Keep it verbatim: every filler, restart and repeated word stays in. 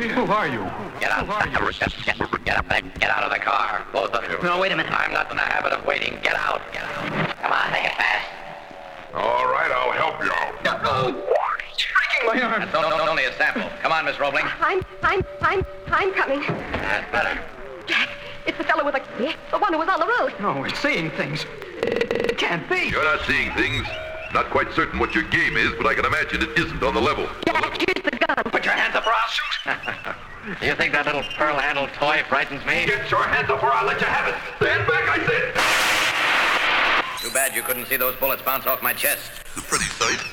Who are you? Get out. Who are you? Get, get up and get out of the car, both of you. No, wait a minute. I'm not in the habit of waiting. Get out. Get out. Come on, make it fast. All right, I'll help you out. Oh, it's breaking my arm. That's only, only a sample. Come on, Miss Roebling. I'm, I'm, I'm, I'm coming. That's better. Jack, it's the fellow with the, the one who was on the road. No, we're seeing things. It can't be. You're not seeing things. Not quite certain what your game is, but I can imagine it isn't on the level. Jack, here's the gun. Put your hands up or I'll shoot. You think that little pearl-handled toy frightens me? Get your hands up or I'll let you have it. Stand back, I said. Too bad you couldn't see those bullets bounce off my chest. It's a pretty sight.